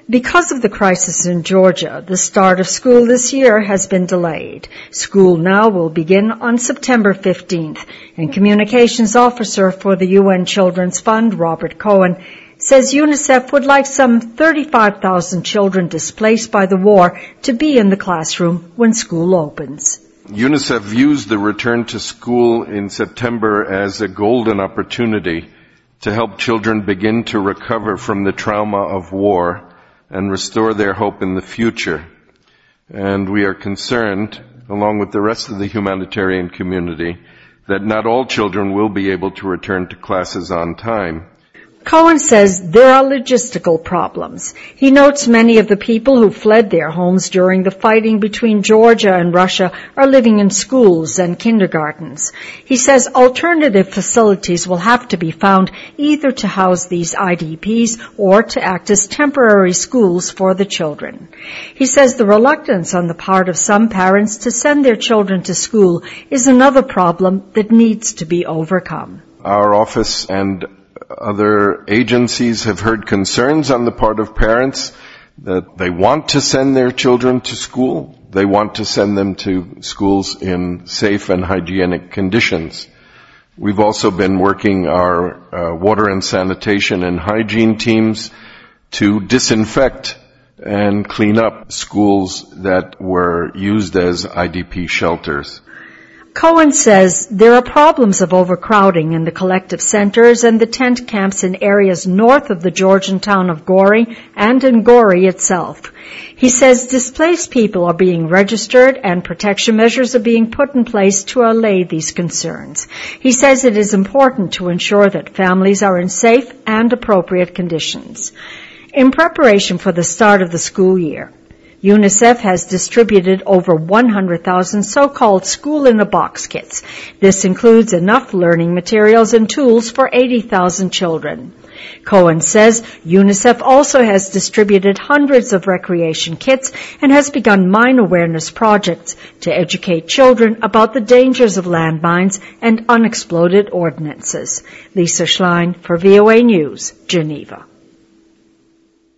Because of the crisis in Georgia, the start of school this year has been delayed. School now will begin on September 15th, and Communications Officer for the UN Children's Fund, Robert Cohen, says UNICEF would like some 35,000 children displaced by the war to be in the classroom when school opens. UNICEF views the return to school in September as a golden opportunity to help children begin to recover from the trauma of war and restore their hope in the future. And we are concerned, along with the rest of the humanitarian community, that not all children will be able to return to classes on time. Cohen says there are logistical problems. He notes many of the people who fled their homes during the fighting between Georgia and Russia are living in schools and kindergartens. He says alternative facilities will have to be found either to house these IDPs or to act as temporary schools for the children. He says the reluctance on the part of some parents to send their children to school is another problem that needs to be overcome. Our office and other agencies have heard concerns on the part of parents that they want to send their children to school. They want to send them to schools in safe and hygienic conditions. We've also been working our water and sanitation and hygiene teams to disinfect and clean up schools that were used as IDP shelters. Cohen says there are problems of overcrowding in the collective centers and the tent camps in areas north of the Georgian town of Gori and in Gori itself. He says displaced people are being registered and protection measures are being put in place to allay these concerns. He says it is important to ensure that families are in safe and appropriate conditions. In preparation for the start of the school year, UNICEF has distributed over 100,000 so-called school-in-a-box kits. This includes enough learning materials and tools for 80,000 children. Cohen says UNICEF also has distributed hundreds of recreation kits and has begun mine awareness projects to educate children about the dangers of landmines and unexploded ordnances. Lisa Schlein for VOA News, Geneva.